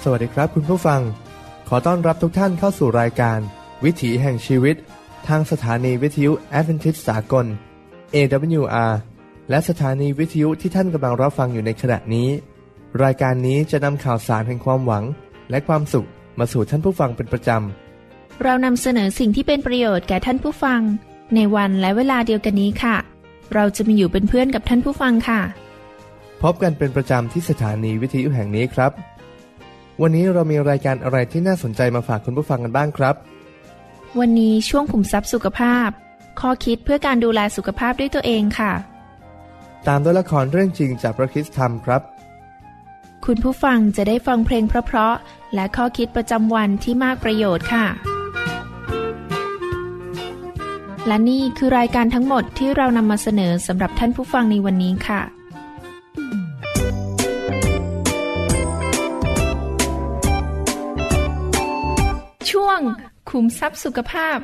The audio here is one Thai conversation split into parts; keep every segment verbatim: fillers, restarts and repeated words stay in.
สวัสดีครับคุณผู้ฟังขอต้อนรับทุกท่านเข้าสู่รายการวิถีแห่งชีวิตทางสถานีวิทยุแอดเวนทิสต์สากล เอ ดับเบิลยู อาร์ และสถานีวิทยุที่ท่านกำลังรับฟังอยู่ในขณะนี้รายการนี้จะนำข่าวสารแห่งความหวังและความสุขมาสู่ท่านผู้ฟังเป็นประจำเรานำเสนอสิ่งที่เป็นประโยชน์แก่ท่านผู้ฟังในวันและเวลาเดียวกันนี้ค่ะเราจะมาอยู่เป็นเพื่อนกับท่านผู้ฟังค่ะพบกันเป็นประจำที่สถานีวิทยุแห่งนี้ครับวันนี้เรามีรายการอะไรที่น่าสนใจมาฝากคุณผู้ฟังกันบ้างครับวันนี้ช่วงขุมทรัพย์สุขภาพข้อคิดเพื่อการดูแลสุขภาพด้วยตัวเองค่ะตามด้วยละครเรื่องจริงจากพระคริสต์ธรรมครับคุณผู้ฟังจะได้ฟังเพลงเพราะๆและข้อคิดประจำวันที่มากประโยชน์ค่ะและนี่คือรายการทั้งหมดที่เรานำมาเสนอสำหรับท่านผู้ฟังในวันนี้ค่ะช่วงขุมทรัพย์สุขภาพ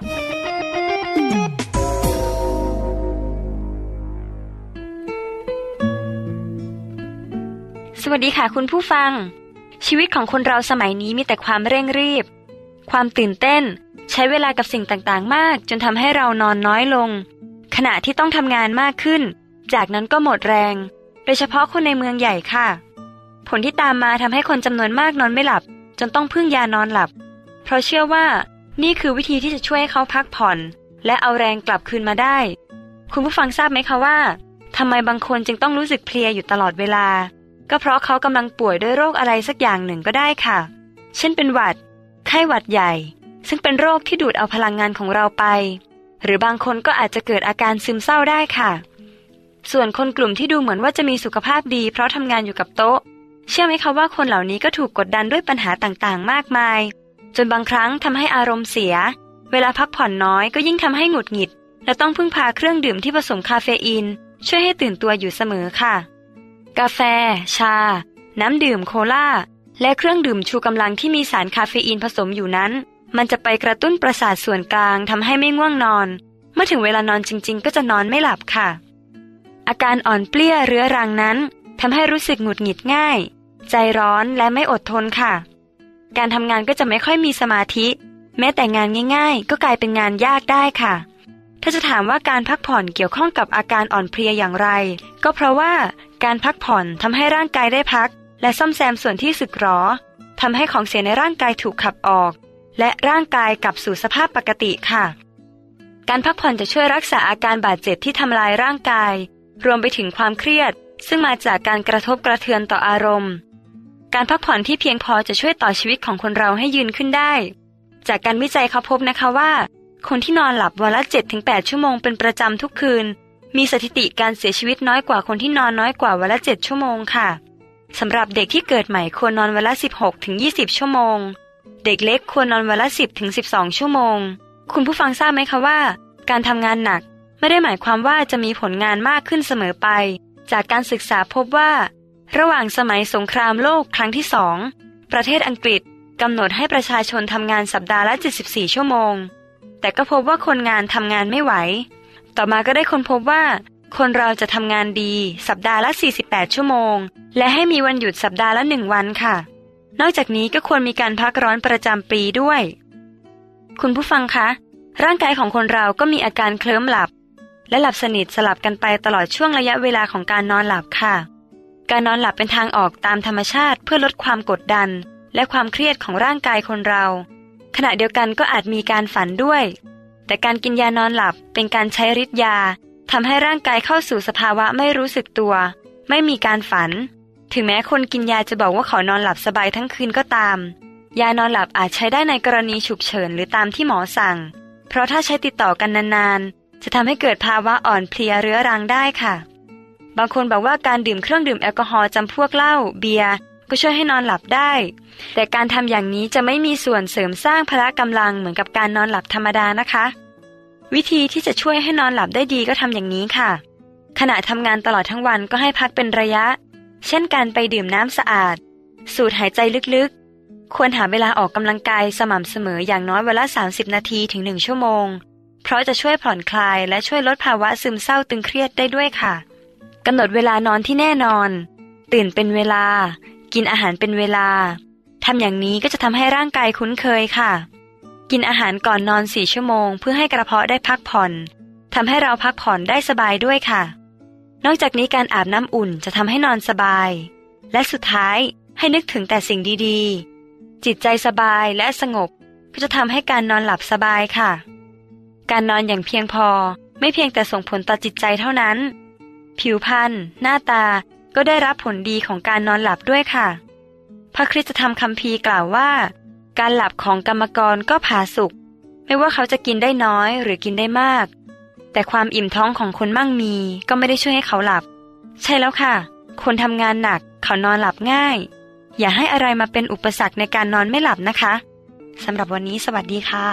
สวัสดีค่ะคุณผู้ฟังชีวิตของคนเราสมัยนี้มีแต่ความเร่งรีบความตื่นเต้นใช้เวลากับสิ่งต่างๆมากจนทำให้เรานอนน้อยลงขณะที่ต้องทำงานมากขึ้นจากนั้นก็หมดแรงโดยเฉพาะคนในเมืองใหญ่ค่ะผลที่ตามมาทำให้คนจำนวนมากนอนไม่หลับจนต้องพึ่งยานอนหลับเพราะเชื่อว่านี่คือวิธีที่จะช่วยให้เขาพักผ่อนและเอาแรงกลับคืนมาได้คุณผู้ฟังทราบไหมคะว่าทำไมบางคนจึงต้องรู้สึกเพลียอยู่ตลอดเวลาก็เพราะเขากำลังป่วยด้วยโรคอะไรสักอย่างหนึ่งก็ได้ค่ะเช่นเป็นหวัดไข้หวัดใหญ่ซึ่งเป็นโรคที่ดูดเอาพลังงานของเราไปหรือบางคนก็อาจจะเกิดอาการซึมเศร้าได้ค่ะส่วนคนกลุ่มที่ดูเหมือนว่าจะมีสุขภาพดีเพราะทำงานอยู่กับโต๊ะเชื่อไหมคะว่าคนเหล่านี้ก็ถูกกดดันด้วยปัญหาต่างๆมากมายจนบางครั้งทำให้อารมณ์เสียเวลาพักผ่อนน้อยก็ยิ่งทำให้หงุดหงิดและต้องพึ่งพาเครื่องดื่มที่ผสมคาเฟอีนช่วยให้ตื่นตัวอยู่เสมอค่ะกาแฟชาน้ำดื่มโคลาและเครื่องดื่มชูกำลังที่มีสารคาเฟอีนผสมอยู่นั้นมันจะไปกระตุ้นประสาทส่วนกลางทำให้ไม่ง่วงนอนเมื่อถึงเวลานอนจริงๆก็จะนอนไม่หลับค่ะอาการอ่อนเปลี้ยเรื้อรังนั้นทำให้รู้สึกหงุดหงิดง่ายใจร้อนและไม่อดทนค่ะการทำงานก็จะไม่ค่อยมีสมาธิแม้แต่งานง่ายๆก็กลายเป็นงานยากได้ค่ะถ้าจะถามว่าการพักผ่อนเกี่ยวข้องกับอาการอ่อนเพลียอย่างไรก็เพราะว่าการพักผ่อนทำให้ร่างกายได้พักและซ่อมแซมส่วนที่สึกหรอทำให้ของเสียในร่างกายถูกขับออกและร่างกายกลับสู่สภาพปกติค่ะการพักผ่อนจะช่วยรักษาอาการบาดเจ็บที่ทำลายร่างกายรวมไปถึงความเครียดซึ่งมาจากการกระทบกระเทือนต่ออารมณ์การพักผ่อนที่เพียงพอจะช่วยต่อชีวิตของคนเราให้ยืนขึ้นได้จากการวิจัยเขาพบนะคะว่าคนที่นอนหลับวันละ เจ็ดถึงแปด ชั่วโมงเป็นประจำทุกคืนมีสถิติการเสียชีวิตน้อยกว่าคนที่นอนน้อยกว่าวันละเจ็ดชั่วโมงค่ะสำหรับเด็กที่เกิดใหม่ควรนอนวันละ สิบหกถึงยี่สิบ ชั่วโมงเด็กเล็กควรนอนวันละ สิบถึงสิบสอง ชั่วโมงคุณผู้ฟังทราบไหมคะว่าการทำงานหนักไม่ได้หมายความว่าจะมีผลงานมากขึ้นเสมอไปจากการศึกษาพบว่าระหว่างสมัยสงครามโลกครั้งที่สองประเทศอังกฤษกำหนดให้ประชาชนทำงานสัปดาห์ละเจ็ดสิบสี่ชั่วโมงแต่ก็พบว่าคนงานทำงานไม่ไหวต่อมาก็ได้ค้นพบว่าคนเราจะทำงานดีสัปดาห์ละสี่สิบแปดชั่วโมงและให้มีวันหยุดสัปดาห์ละหนึ่งวันค่ะนอกจากนี้ก็ควรมีการพักร้อนประจำปีด้วยคุณผู้ฟังคะร่างกายของคนเราก็มีอาการเคลิ้มหลับและหลับสนิทสลับกันไปตลอดช่วงระยะเวลาของการนอนหลับค่ะการนอนหลับเป็นทางออกตามธรรมชาติเพื่อลดความกดดันและความเครียดของร่างกายคนเราขณะเดียวกันก็อาจมีการฝันด้วยแต่การกินยานอนหลับเป็นการใช้ฤทธิ์ยาทำให้ร่างกายเข้าสู่สภาวะไม่รู้สึกตัวไม่มีการฝันถึงแม้คนกินยาจะบอกว่าเขานอนหลับสบายทั้งคืนก็ตามยานอนหลับอาจใช้ได้ในกรณีฉุกเฉินหรือตามที่หมอสั่งเพราะถ้าใช้ติดต่อกันนานๆจะทำให้เกิดภาวะอ่อนเพลียเรื้อรังได้ค่ะบางคนบอกว่าการดื่มเครื่องดื่มแอลกอฮอล์จำพวกเหล้าเบียร์ก็ช่วยให้นอนหลับได้แต่การทำอย่างนี้จะไม่มีส่วนเสริมสร้างพละกำลังเหมือนกับการนอนหลับธรรมดานะคะวิธีที่จะช่วยให้นอนหลับได้ดีก็ทำอย่างนี้ค่ะขณะทำงานตลอดทั้งวันก็ให้พักเป็นระยะเช่นการไปดื่มน้ำสะอาดสูดหายใจลึกๆควรหาเวลาออกกำลังกายสม่ำเสมออย่างน้อยวันละสามสิบนาทีถึงหนึ่งชั่วโมงเพราะจะช่วยผ่อนคลายและช่วยลดภาวะซึมเศร้าตึงเครียดได้ด้วยค่ะกำหนดเวลานอนที่แน่นอนตื่นเป็นเวลากินอาหารเป็นเวลาทำอย่างนี้ก็จะทำให้ร่างกายคุ้นเคยค่ะกินอาหารก่อนนอนสี่ชั่วโมงเพื่อให้กระเพาะได้พักผ่อนทำให้เราพักผ่อนได้สบายด้วยค่ะนอกจากนี้การอาบน้ำอุ่นจะทำให้นอนสบายและสุดท้ายให้นึกถึงแต่สิ่งดีๆจิตใจสบายและสงบก็จะทำให้การนอนหลับสบายค่ะการนอนอย่างเพียงพอไม่เพียงแต่ส่งผลต่อจิตใจเท่านั้นผิวพรรณหน้าตาก็ได้รับผลดีของการนอนหลับด้วยค่ะพระคริสตธรรมคัมภีร์กล่าวว่าการหลับของกรรมกรก็ผาสุกไม่ว่าเขาจะกินได้น้อยหรือกินได้มากแต่ความอิ่มท้องของคนมั่งมีก็ไม่ได้ช่วยให้เขาหลับใช่แล้วค่ะคนทำงานหนักเขานอนหลับง่ายอย่าให้อะไรมาเป็นอุปสรรคในการนอนไม่หลับนะคะสำหรับวันนี้สวัสดีค่ะ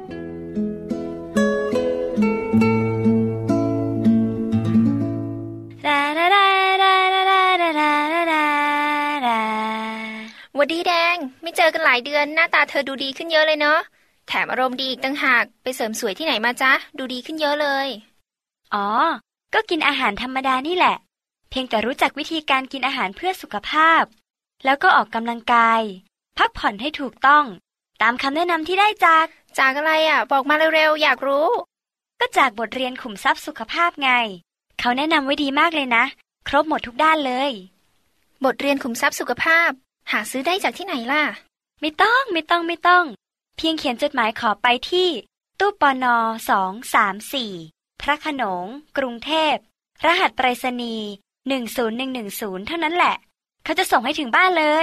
วัสดีแดงไม่เจอกันหลายเดือนหน้าตาเธอดูดีขึ้นเยอะเลยเนาะแถมอารมณ์ดีอีกต่างหากไปเสริมสวยที่ไหนมาจ๊ะดูดีขึ้นเยอะเลยอ๋อก็กินอาหารธรรมดานี่แหละเพียงแต่รู้จักวิธีการกินอาหารเพื่อสุขภาพแล้วก็ออกกำลังกายพักผ่อนให้ถูกต้องตามคำแนะนำที่ได้จากจากอะไรอ่ะบอกมาเร็วๆอยากรู้ก็จากบทเรียนขุมทรัพย์สุขภาพไงเขาแนะนำไว้ดีมากเลยนะครบหมดทุกด้านเลยบทเรียนขุมทรัพย์สุขภาพหาซื้อได้จากที่ไหนล่ะไม่ต้องไม่ต้องไม่ต้องเพียงเขียนจดหมายขอไปที่ตู้ปนสอง สาม สี่พระโขนงกรุงเทพรหัสไปรษณีย์หนึ่ง ศูนย์ หนึ่ง หนึ่ง ศูนย์เท่านั้นแหละเขาจะส่งให้ถึงบ้านเลย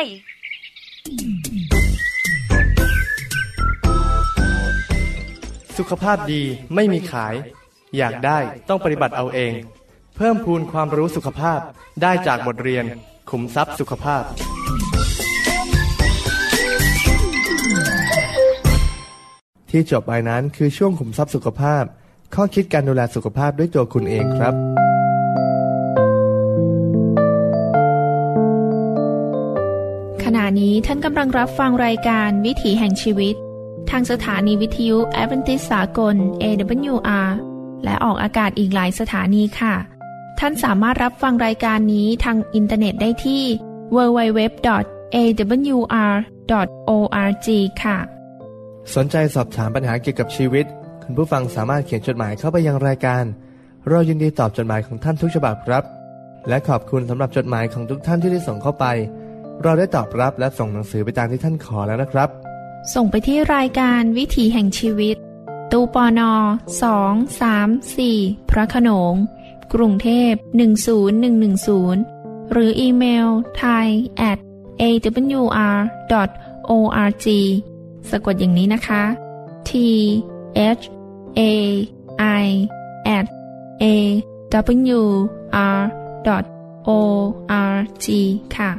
สุขภาพดีไม่มีขายอยากได้ต้องปฏิบัติเอาเองเพิ่มพูนความรู้สุขภาพได้จากบทเรียนขุมทรัพย์สุขภาพที่จบไปนั้นคือช่วงขุมทรัพย์สุขภาพข้อคิดการดูแลสุขภาพด้วยตัวคุณเองครับขณะนี้ท่านกำลังรับฟังรายการวิถีแห่งชีวิตทางสถานีวิทยุแอดเวนทิสต์สากล เอ ดับเบิลยู อาร์ และออกอากาศอีกหลายสถานีค่ะท่านสามารถรับฟังรายการนี้ทางอินเทอร์เน็ตได้ที่ ดับเบิลยู ดับเบิลยู ดับเบิลยู ดอท เอ ดับเบิลยู อาร์ ดอท โอ อาร์ จี ค่ะสนใจสอบถามปัญหาเกี่ยวกับชีวิตคุณผู้ฟังสามารถเขียนจดหมายเข้าไปยังรายการเรายินดีตอบจดหมายของท่านทุกฉบับครับและขอบคุณสำหรับจดหมายของทุกท่านที่ได้ส่งเข้าไปเราได้ตอบรับและส่งหนังสือไปตามที่ท่านขอแล้วนะครับส่งไปที่รายการวิถีแห่งชีวิตตู้ปนสอง สาม สี่พระโขนงกรุงเทพหนึ่ง ศูนย์ หนึ่ง หนึ่ง ศูนย์หรืออีเมล ไทย แอท เอ ดับเบิลยู อาร์ ดอท โอ อาร์ จี สะกดอย่างนี้นะคะ T H A I แอท เอ ดับเบิลยู อาร์ ดอท โอ อาร์ จี ค่ะ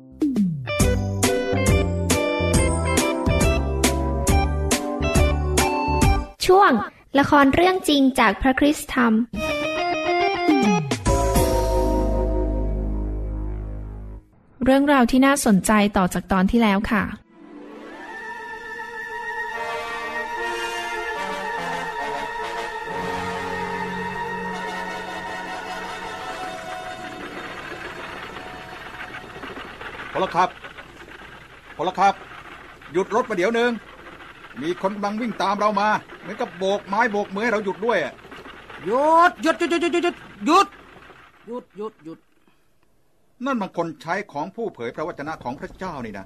ช่วงละครเรื่องจริงจากพระคริสตธรรมเรื่องราวที่น่าสนใจต่อจากตอนที่แล้วค่ะพลครับพลครับหยุดรถมาเดี๋ยวนึงมีคนกำลังวิ่งตามเรามาเหมือนกับโบกไม้โบกมือให้เราหยุดด้วยอ่ะหยุดหยุดหยุดหยุดหยุดหยุดหยุดหยุดหยุดหยุดนั่นมันคนใช้ของผู้เผยพระวจนะของพระเจ้านี่นะ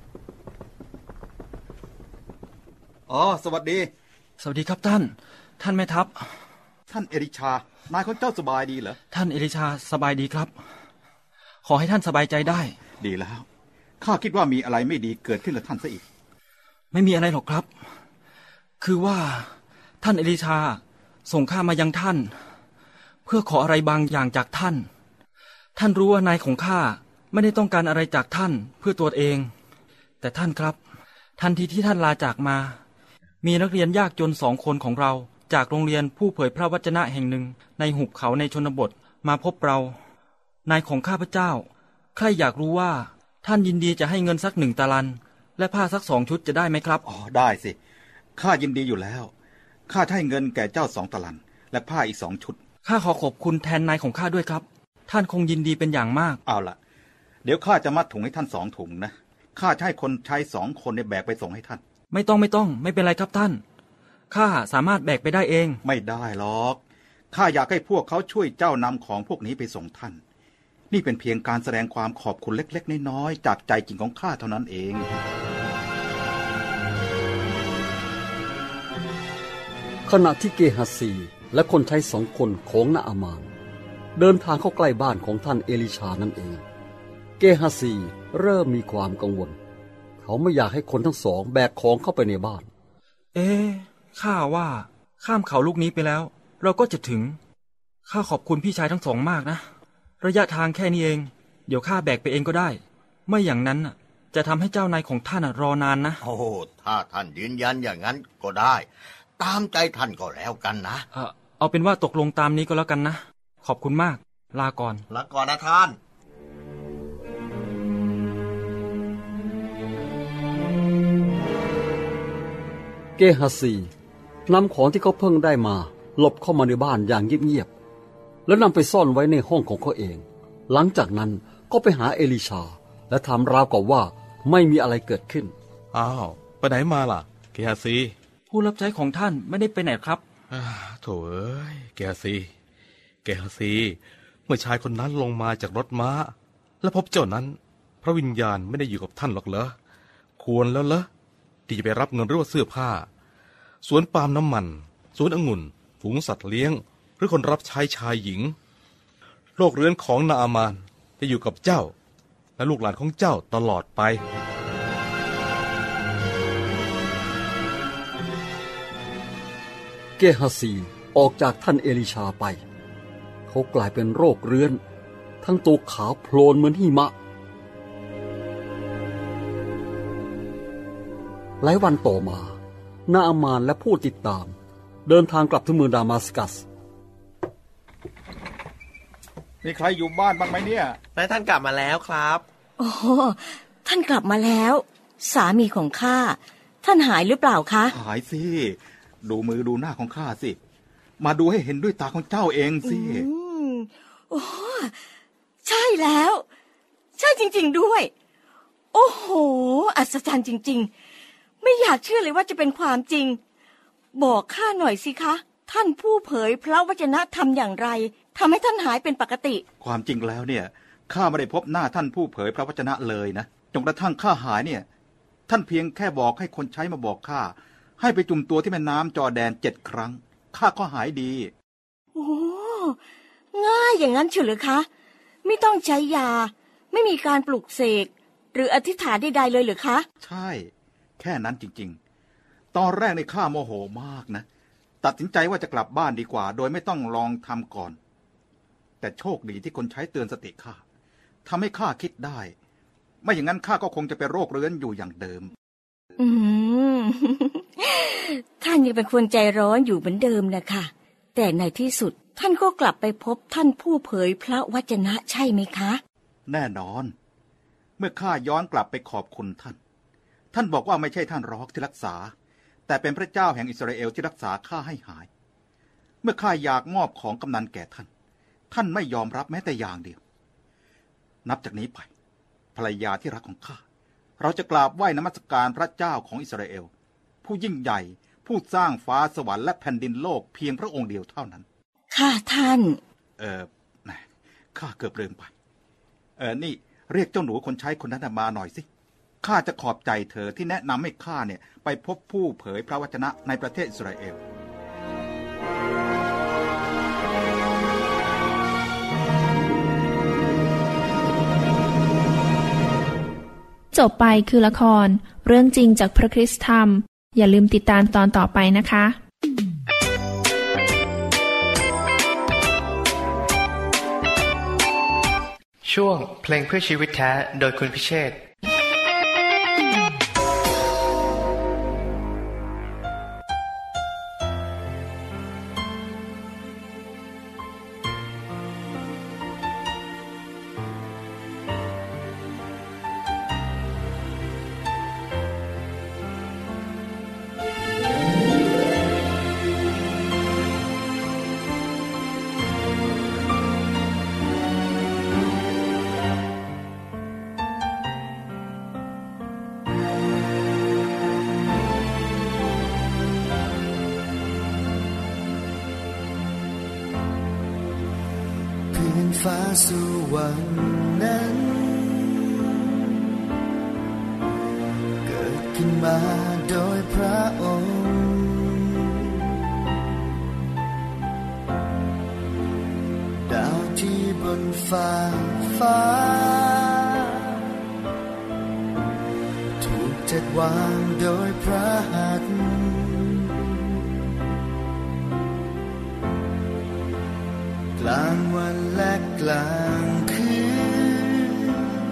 อ๋อสวัสดีสวัสดีครับท่านท่านแม่ทัพท่านเอลิชานายของเจ้าสบายดีเหรอท่านเอลิชาสบายดีครับขอให้ท่านสบายใจได้ดีแล้วข้าคิดว่ามีอะไรไม่ดีเกิดขึ้นกับท่านซะอีกไม่มีอะไรหรอกครับคือว่าท่านเอลิชาส่งข้ามายังท่านเพื่อขออะไรบางอย่างจากท่านท่านรู้ว่านายของข้าไม่ได้ต้องการอะไรจากท่านเพื่อตัวเองแต่ท่านครับทันทีที่ท่านลาจากมามีนักเรียนยากจนสองคนของเราจากโรงเรียนผู้เผยพระวจนะแห่งหนึ่งในหุบเขาในชนบทมาพบเรานายของข้าพเจ้าใครอยากรู้ว่าท่านยินดีจะให้เงินสักหนึ่งตาลันและผ้าสักสองชุดจะได้ไหมครับอ๋อได้สิข้ายินดีอยู่แล้วข้าให้เงินแก่เจ้าสองตาลันและผ้าอีกสองชุดข้าขอขอบคุณแทนนายของข้าด้วยครับท่านคงยินดีเป็นอย่างมากเอาล่ะเดี๋ยวข้าจะมัดถุงให้ท่านสองถุงนะข้าจะให้คนใช้สองคนเนี่ยแบกไปส่งให้ท่านไม่ต้องไม่ต้องไม่เป็นไรครับท่านข้าสามารถแบกไปได้เองไม่ได้หรอกข้าอยากให้พวกเขาช่วยเจ้านำของพวกนี้ไปส่งท่านนี่เป็นเพียงการแสดงความขอบคุณเล็กๆน้อยๆจากใจจริงของข้าเท่านั้นเองขณะที่เกฮัสซีและคนใช้สองคนของนาอามานเดินทางเข้าใกล้บ้านของท่านเอลิชานั่นเองเกฮัสซีเริ่มมีความกังวลเขาไม่อยากให้คนทั้งสองแบกของเข้าไปในบ้านเอ๊ะข้าว่าข้ามเขาลูกนี้ไปแล้วเราก็จะถึงข้าขอบคุณพี่ชายทั้งสองมากนะระยะทางแค่นี้เองเดี๋ยวข้าแบกไปเองก็ได้ไม่อย่างนั้นน่ะจะทำให้เจ้านายของท่านรอนานนะโอ้ถ้าท่านยืนยันอย่างนั้นก็ได้ตามใจท่านก็แล้วกันนะเออเอาเป็นว่าตกลงตามนี้ก็แล้วกันนะขอบคุณมากลาก่อนลาก่อนนะท่านเกฮัสซีนำของที่เขาเพิ่งได้มาหลบเข้ามาในบ้านอย่างเงียบๆแล้วนำไปซ่อนไว้ในห้องของเขาเองหลังจากนั้นก็ไปหาเอลิชาและทำราวกับว่าไม่มีอะไรเกิดขึ้นอ้าวไปไหนมาล่ะเกฮัสซีผู้รับใช้ของท่านไม่ได้ไปไหนครับโถเอ้ยเกฮัสซีเกฮัสซีเมื่อชายคนนั้นลงมาจากรถม้าและพบเจ้านั้นพระวิญญาณไม่ได้อยู่กับท่านหรอกเหรอควรแล้วเหรอที่จะไปรับเงินหรือว่าเสื้อผ้าสวนปาล์มน้ำมันสวนองุ่นฝูงสัตว์เลี้ยงหรือคนรับใช้ชายหญิงโลกเรือนของนาอามานจะอยู่กับเจ้าและลูกหลานของเจ้าตลอดไปเกฮัสซีออกจากท่านเอลิชาไปเขากลายเป็นโรคเรื้อนทั้งตัวขาวโพลนเหมือนหิมะหลายวันต่อมานาอามานและผู้ติดตามเดินทางกลับถึงเมืองดามัสกัสมีใครอยู่บ้านบ้างไหมเนี่ยนายท่านกลับมาแล้วครับโอ้ท่านกลับมาแล้วสามีของข้าท่านหายหรือเปล่าคะหายสิดูมือดูหน้าของข้าสิมาดูให้เห็นด้วยตาของเจ้าเองสิโอ้ใช่แล้วใช่จริงๆด้วยโอ้โหอัศจรรย์จริงๆไม่อยากเชื่อเลยว่าจะเป็นความจริงบอกข้าหน่อยสิคะท่านผู้เผยพระวจนะทำอย่างไรทำให้ท่านหายเป็นปกติความจริงแล้วเนี่ยข้าไม่ได้พบหน้าท่านผู้เผยพระวจนะเลยนะจนกระทั่งข้าหายเนี่ยท่านเพียงแค่บอกให้คนใช้มาบอกข้าให้ไปจุ่มตัวที่แม่น้ำจอร์แดนเจ็ดครั้งข้าก็หายดีโอ้ง่ายอย่างนั้นเฉยหรือคะไม่ต้องใช้ยาไม่มีการปลุกเสกหรืออธิษฐานใดๆเลยหรือคะใช่แค่นั้นจริงๆตอนแรกในข้าโมโหมากนะตัดสินใจว่าจะกลับบ้านดีกว่าโดยไม่ต้องลองทำก่อนแต่โชคดีที่คนใช้เตือนสติข้าทำให้ข้าคิดได้ไม่อย่างนั้นข้าก็คงจะเป็นโรคเรื้อนอยู่อย่างเดิมอืม ท่านยังเป็นคนใจร้อนอยู่เหมือนเดิมนะคะแต่ในที่สุดท่านก็กลับไปพบท่านผู้เผยพระวจนะใช่ไหมคะแน่นอนเมื่อข้าย้อนกลับไปขอบคุณท่านท่านบอกว่าไม่ใช่ท่านรอกที่รักษาแต่เป็นพระเจ้าแห่งอิสราเอลที่รักษาข้าให้หายเมื่อข้าอยากมอบของกำนันแก่ท่านท่านไม่ยอมรับแม้แต่อย่างเดียวนับจากนี้ไปภรรยาที่รักของข้าเราจะกราบไหว้นมัสการพระเจ้าของอิสราเอลผู้ยิ่งใหญ่ผู้สร้างฟ้าสวรรค์และแผ่นดินโลกเพียงพระองค์เดียวเท่านั้นค่ะท่านเออข้าเกือบลืมไปเออนี่เรียกเจ้าหนูคนใช้คนนั้นมาหน่อยสิข้าจะขอบใจเธอที่แนะนำให้ข้าเนี่ยไปพบผู้เผยพระวจนะในประเทศอิสราเอลจบไปคือละครเรื่องจริงจากพระคริสต์ธรรมอย่าลืมติดตามตอนต่อไปนะคะช่วงเพลงเพื่อชีวิตแท้โดยคุณพิเชษฐ์ฟ้าสวรรค์นั้นเกิดขึ้นมาโดยพระองค์ดาวที่บนฟ้าฟ้าถูกจัดวางโดยพระหัตถ์กลางวันและกลางคืน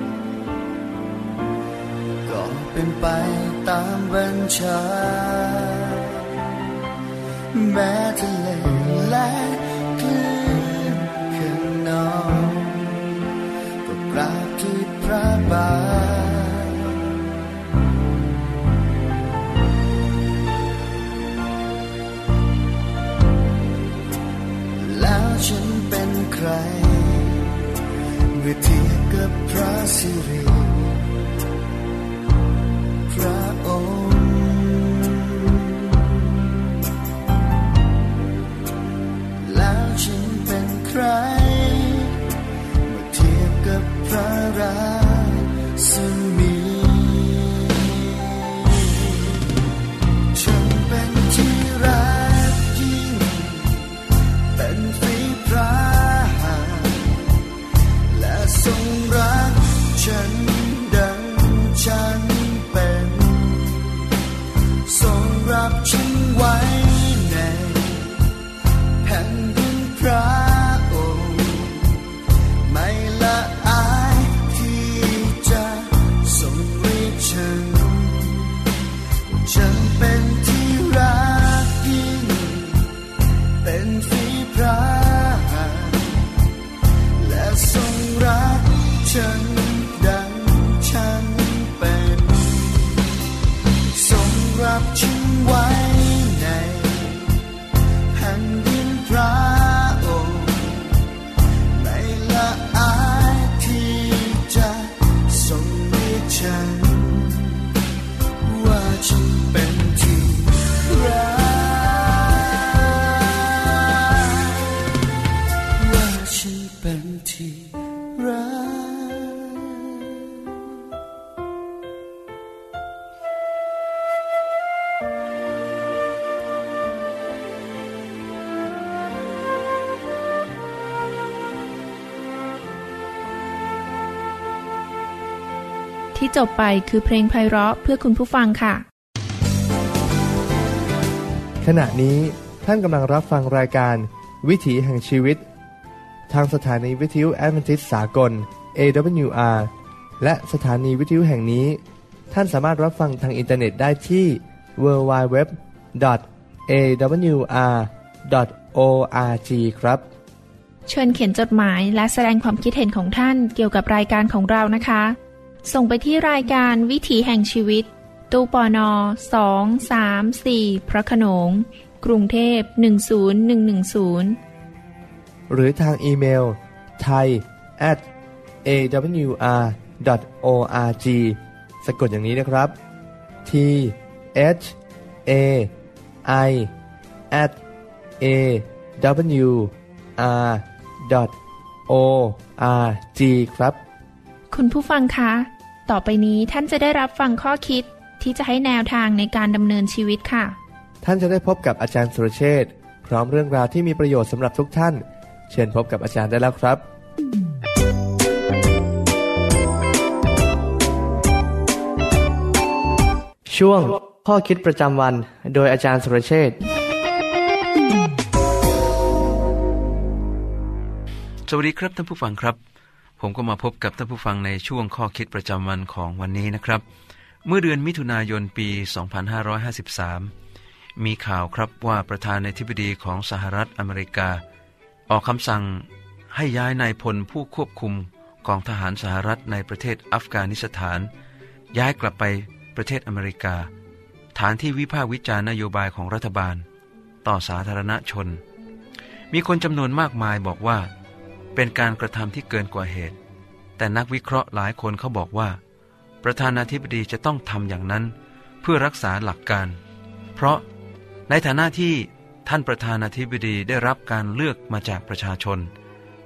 ก็เป็นไปตามบัญชาแม้ทะเลและคลื่นข้างนอกก็กราบที่พระบาทแล้วฉันเป็นใครเมื่อเทียบกับพระสิริพระองค์แล้วฉันเป็นใครเมื่อเทียบกับพระราชินีฉันเป็นที่รักยิ่งเป็นฝีพระหัตถ์และทรงรักฉันดังฉันเป็นทรงรับฉันไว้ในแผ่นดินพระองค์ไม่ละอายที่จะทรงเรียกฉันฉันเป็นที่รักยิ่งเป็นฝีพระหัตถ์และทรงรักฉันดังฉันเป็นทรงรับฉันไว้ในแผ่นดินพระองค์ไม่ละอายที่จะทรงเรียกฉันว่าฉันเป็นที่รักว่าฉันเป็นที่รักที่จบไปคือเพลงไพเราะเพื่อคุณผู้ฟังค่ะขณะนี้ท่านกำลังรับฟังรายการวิถีแห่งชีวิตทางสถานีวิทยุแอดเวนทิสต์สากล เอ ดับเบิลยู อาร์ และสถานีวิทยุแห่งนี้ท่านสามารถรับฟังทางอินเทอร์เน็ตได้ที่ ดับเบิลยู ดับเบิลยู ดับเบิลยู ดอท เอ ดับเบิลยู อาร์ ดอท โอ อาร์ จี ครับเชิญเขียนจดหมายและแสดงความคิดเห็นของท่านเกี่ยวกับรายการของเรานะคะส่งไปที่รายการวิถีแห่งชีวิตตู้ปนสอง สาม สี่พระโขนงกรุงเทพหนึ่งศูนย์หนึ่งหนึ่งศูนย์หรือทางอีเมล ไทย แอท เอ ดับเบิลยู อาร์ ดอท โอ อาร์ จี สะกดอย่างนี้นะครับ ที เอช เอ ไอ แอท เอ ดับเบิลยู อาร์ ดอท โอ อาร์ จี ครับคุณผู้ฟังคะต่อไปนี้ท่านจะได้รับฟังข้อคิดที่จะให้แนวทางในการดำเนินชีวิตค่ะท่านจะได้พบกับอาจารย์สุรเชษฐ์พร้อมเรื่องราวที่มีประโยชน์สำหรับทุกท่านเชิญพบกับอาจารย์ได้แล้วครับช่วงข้อคิดประจำวันโดยอาจารย์สุรเชษฐ์สวัสดีครับท่านผู้ฟังครับผมก็มาพบกับท่านผู้ฟังในช่วงข้อคิดประจำวันของวันนี้นะครับเมื่อเดือนมิถุนายนปีสองพันห้าร้อยห้าสิบสามมีข่าวครับว่าประธานาธิบดีของสหรัฐอเมริกาออกคำสั่งให้ย้ายนายพลผู้ควบคุมกองทหารสหรัฐในประเทศอัฟกานิสถานย้ายกลับไปประเทศอเมริกาฐานที่วิพากษ์วิจารณ์นโยบายของรัฐบาลต่อสาธารณชนมีคนจำนวนมากมายบอกว่าเป็นการกระทำที่เกินกว่าเหตุแต่นักวิเคราะห์หลายคนเขาบอกว่าประธานาธิบดีจะต้องทำอย่างนั้นเพื่อรักษาหลักการเพราะในฐานะที่ท่านประธานาธิบดีได้รับการเลือกมาจากประชาชน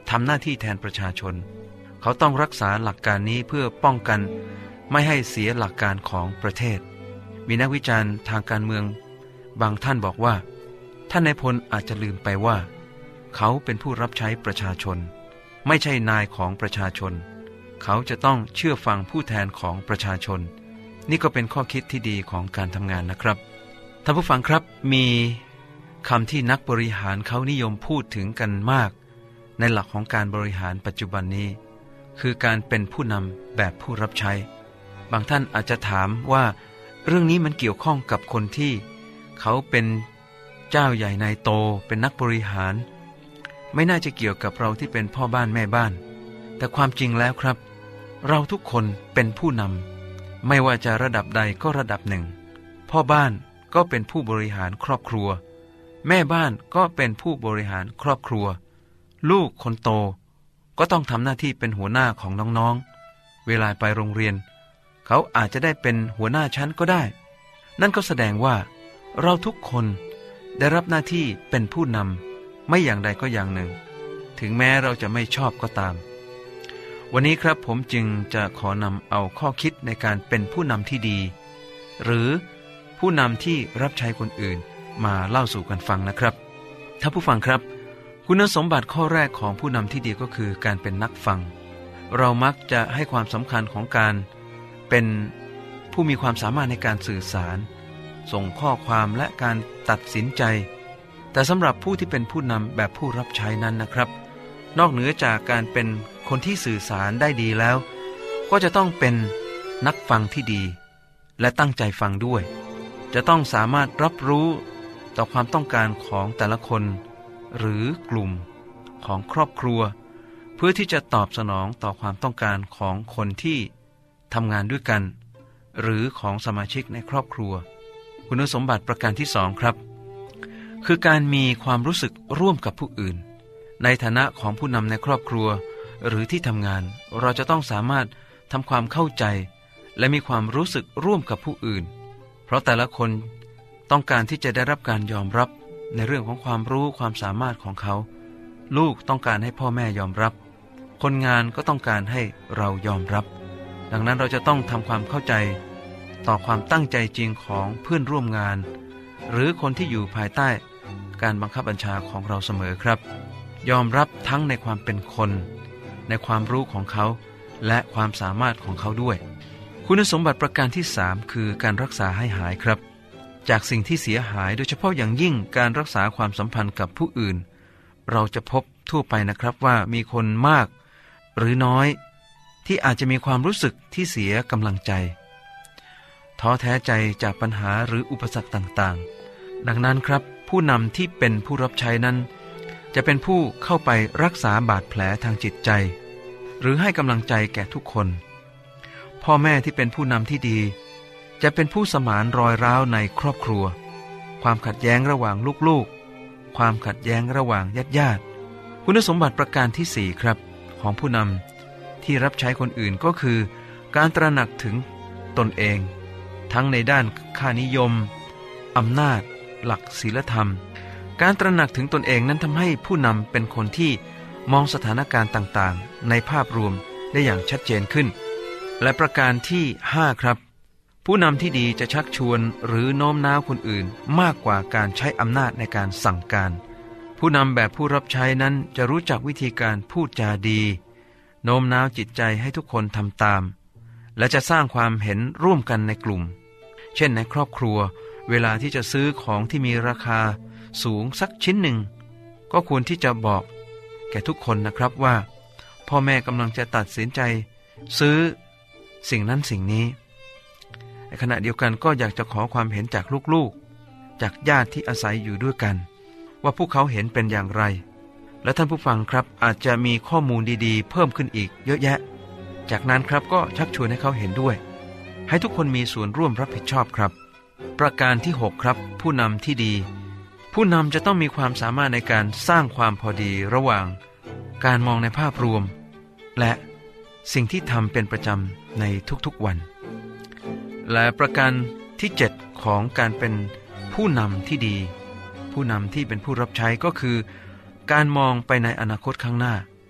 ทำหน้าที่แทนประชาชนเขาต้องรักษาหลักการนี้เพื่อป้องกันไม่ให้เสียหลักการของประเทศมีนักวิจารณ์ทางการเมืองบางท่านบอกว่าท่านนายพลอาจจะลืมไปว่าเขาเป็นผู้รับใช้ประชาชนไม่ใช่นายของประชาชนเขาจะต้องเชื่อฟังผู้แทนของประชาชนนี่ก็เป็นข้อคิดที่ดีของการทำงานนะครับท่านผู้ฟังครับมีคำที่นักบริหารเขานิยมพูดถึงกันมากในหลักของการบริหารปัจจุบันนี้คือการเป็นผู้นำแบบผู้รับใช้บางท่านอาจจะถามว่าเรื่องนี้มันเกี่ยวข้องกับคนที่เขาเป็นเจ้าใหญ่นายโตเป็นนักบริหารไม่น่าจะเกี่ยวกับเราที่เป็นพ่อบ้านแม่บ้านแต่ความจริงแล้วครับเราทุกคนเป็นผู้นำไม่ว่าจะระดับใดก็ระดับหนึ่งพ่อบ้านก็เป็นผู้บริหารครอบครัวแม่บ้านก็เป็นผู้บริหารครอบครัวลูกคนโตก็ต้องทำหน้าที่เป็นหัวหน้าของน้องๆเวลาไปโรงเรียนเขาอาจจะได้เป็นหัวหน้าชั้นก็ได้นั่นก็แสดงว่าเราทุกคนได้รับหน้าที่เป็นผู้นำไม่อย่างใดก็อย่างหนึ่งถึงแม้เราจะไม่ชอบก็ตามวันนี้ครับผมจึงจะขอนำเอาข้อคิดในการเป็นผู้นำที่ดีหรือผู้นำที่รับใช้คนอื่นมาเล่าสู่กันฟังนะครับถ้าผู้ฟังครับคุณสมบัติข้อแรกของผู้นำที่ดีก็คือการเป็นนักฟังเรามักจะให้ความสำคัญของการเป็นผู้มีความสามารถในการสื่อสารส่งข้อความและการตัดสินใจแต่สำหรับผู้ที่เป็นผู้นำแบบผู้รับใช้นั้นนะครับนอกเหนือจากการเป็นคนที่สื่อสารได้ดีแล้วก็จะต้องเป็นนักฟังที่ดีและตั้งใจฟังด้วยจะต้องสามารถรับรู้ต่อความต้องการของแต่ละคนหรือกลุ่มของครอบครัวเพื่อที่จะตอบสนองต่อความต้องการของคนที่ทำงานด้วยกันหรือของสมาชิกในครอบครัวคุณสมบัติประการที่สองครับคือการมีความรู้สึกร่วมกับผู้อื่นในฐานะของผู้นำในครอบครัวหรือที่ทำงานเราจะต้องสามารถทำความเข้าใจและมีความรู้สึกร่วมกับผู้อื่นเพราะแต่ละคนต้องการที่จะได้รับการยอมรับในเรื่องของความรู้ความสามารถของเขาลูกต้องการให้พ่อแม่ยอมรับคนงานก็ต้องการให้เรายอมรับดังนั้นเราจะต้องทำความเข้าใจต่อความตั้งใจจริงของเพื่อนร่วมงานหรือคนที่อยู่ภายใต้การบังคับบัญชาของเราเสมอครับยอมรับทั้งในความเป็นคนในความรู้ของเขาและความสามารถของเขาด้วยคุณสมบัติประการที่สามคือการรักษาให้หายครับจากสิ่งที่เสียหายโดยเฉพาะอย่างยิ่งการรักษาความสัมพันธ์กับผู้อื่นเราจะพบทั่วไปนะครับว่ามีคนมากหรือน้อยที่อาจจะมีความรู้สึกที่เสียกำลังใจท้อแท้ใจจากปัญหาหรืออุปสรรคต่างๆดังนั้นครับผู้นำที่เป็นผู้รับใช้นั้นจะเป็นผู้เข้าไปรักษาบาดแผลทางจิตใจหรือให้กำลังใจแก่ทุกคนพ่อแม่ที่เป็นผู้นำที่ดีจะเป็นผู้สมานรอยร้าวในครอบครัวความขัดแย้งระหว่างลูกๆความขัดแย้งระหว่างญาติๆคุณสมบัติประการที่สี่ครับของผู้นำที่รับใช้คนอื่นก็คือการตระหนักถึงตนเองทั้งในด้านค่านิยมอำนาจหลักศีลธรรมการตระหนักถึงตนเองนั้นทำให้ผู้นำเป็นคนที่มองสถานการณ์ต่างๆในภาพรวมได้อย่างชัดเจนขึ้นและประการที่ห้าครับผู้นำที่ดีจะชักชวนหรือโน้มน้าวคนอื่นมากกว่าการใช้อำนาจในการสั่งการผู้นำแบบผู้รับใช้นั้นจะรู้จักวิธีการพูดจาดีโน้มน้าวจิตใจให้ทุกคนทำตามและจะสร้างความเห็นร่วมกันในกลุ่มเช่นในครอบครัวเวลาที่จะซื้อของที่มีราคาสูงสักชิ้นหนึ่งก็ควรที่จะบอกแก่ทุกคนนะครับว่าพ่อแม่กำลังจะตัดสินใจซื้อสิ่งนั้นสิ่งนี้ในขณะเดียวกันก็อยากจะขอความเห็นจากลูกๆจากญาติที่อาศัยอยู่ด้วยกันว่าพวกเขาเห็นเป็นอย่างไรและท่านผู้ฟังครับอาจจะมีข้อมูลดีๆเพิ่มขึ้นอีกเยอะแยะจากนั้นครับก็ชักชวนให้เขาเห็นด้วยให้ทุกคนมีส่วนร่วมรับผิดชอบครับประการที่หกครับผู้นำที่ดีผู้นำจะต้องมีความสามารถในการสร้างความพอดีระหว่างการมองในภาพรวมและสิ่งที่ทำเป็นประจำในทุกๆวันและประการที่เจ็ดของการเป็นผู้นำที่ดีผู้นำที่เป็นผู้รับใช้ก็คือการมองไปในอนาคตข้างหน้า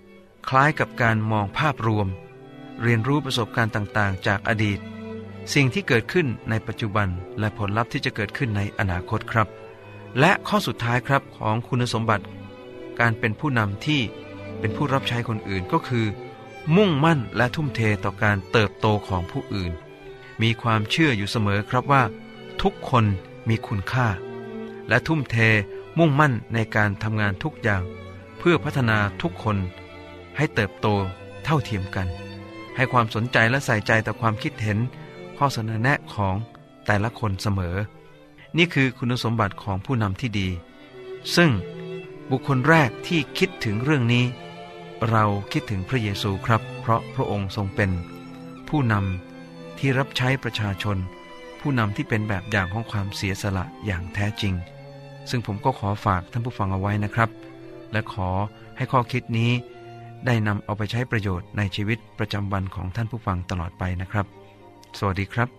คล้ายกับการมองภาพรวมเรียนรู้ประสบการณ์ต่างๆจากอดีตสิ่งที่เกิดขึ้นในปัจจุบันและผลลัพธ์ที่จะเกิดขึ้นในอนาคตครับและข้อสุดท้ายครับของคุณสมบัติการเป็นผู้นำที่เป็นผู้รับใช้คนอื่นก็คือมุ่งมั่นและทุ่มเทต่อการเติบโตของผู้อื่นมีความเชื่ออยู่เสมอครับว่าทุกคนมีคุณค่าและทุ่มเทมุ่งมั่นในการทำงานทุกอย่างเพื่อพัฒนาทุกคนให้เติบโตเท่าเทียมกันให้ความสนใจและใส่ใจต่อความคิดเห็นข้อเสนอแนะของแต่ละคนเสมอนี่คือคุณสมบัติของผู้นำที่ดีซึ่งบุคคลแรกที่คิดถึงเรื่องนี้เราคิดถึงพระเยซูครับเพราะพระองค์ทรงเป็นผู้นำที่รับใช้ประชาชนผู้นำที่เป็นแบบอย่างของความเสียสละอย่างแท้จริงซึ่งผมก็ขอฝากท่านผู้ฟังเอาไว้นะครับและขอให้ข้อคิดนี้ได้นำเอาไปใช้ประโยชน์ในชีวิตประจำวันของท่านผู้ฟังตลอดไปนะครับสวัสดีครับ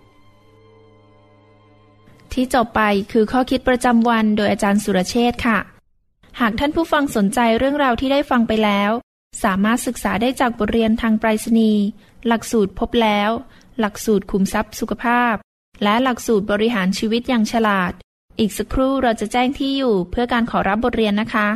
ที่จบไปคือข้อคิดประจำวันโดยอาจารย์สุรเชษฐ์ค่ะหากท่านผู้ฟังสนใจเรื่องราวที่ได้ฟังไปแล้วสามารถศึกษาได้จากบทเรียนทางไปรษณีย์หลักสูตรพบแล้วหลักสูตรขุมทรัพย์สุขภาพและหลักสูตรบริหารชีวิตอย่างฉลาดอีกสักครู่เราจะแจ้งที่อยู่เพื่อการขอรับบทเรียนนะคะ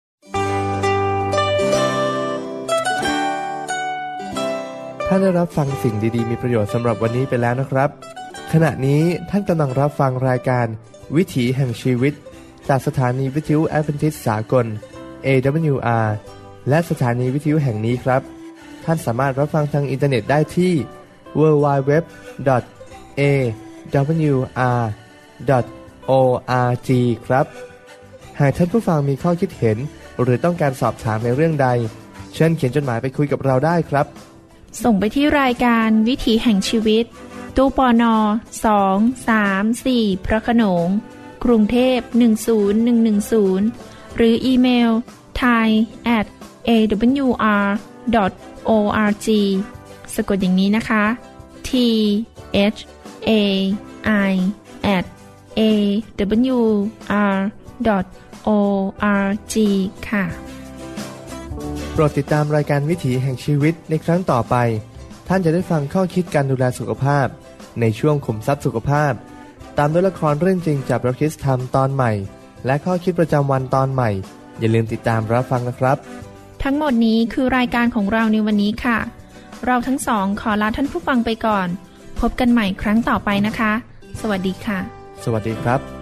ท่านได้รับฟังสิ่งดีๆมีประโยชน์สำหรับวันนี้ไปแล้วนะครับขณะนี้ท่านกำลังรับฟังรายการวิถีแห่งชีวิตจากสถานีวิทยุแอดเวนทิสต์สากล เอ ดับเบิลยู อาร์ และสถานีวิทยุแห่งนี้ครับท่านสามารถรับฟังทางอินเทอร์เน็ตได้ที่ ดับเบิลยู ดับเบิลยู ดับเบิลยู ดอท เอ ดับเบิลยู อาร์ ดอท โอ อาร์ จี ครับหากท่านผู้ฟังมีข้อคิดเห็นหรือต้องการสอบถามในเรื่องใดเชิญเขียนจดหมายไปคุยกับเราได้ครับส่งไปที่รายการวิถีแห่งชีวิตตู้ปนสอง สาม สี่พระโขนงกรุงเทพหนึ่งศูนย์หนึ่งหนึ่งศูนย์หรืออีเมล ไทย แอท เอ ดับเบิลยู อาร์ ดอท โอ อาร์ จี สะกดอย่างนี้นะคะ ที เอช เอ ไอ แอท เอ ดับเบิลยู อาร์ ดอท โอ อาร์ จี ค่ะโปรดติดตามรายการวิถีแห่งชีวิตในครั้งต่อไปท่านจะได้ฟังข้อคิดการดูแลสุขภาพในช่วงขุมทรัพย์สุขภาพตามด้วยละครเรื่องจริงจากพระคริสตธรรมตอนใหม่และข้อคิดประจำวันตอนใหม่อย่าลืมติดตามรับฟังนะครับทั้งหมดนี้คือรายการของเราในวันนี้ค่ะเราทั้งสองขอลาท่านผู้ฟังไปก่อนพบกันใหม่ครั้งต่อไปนะคะสวัสดีค่ะสวัสดีครับ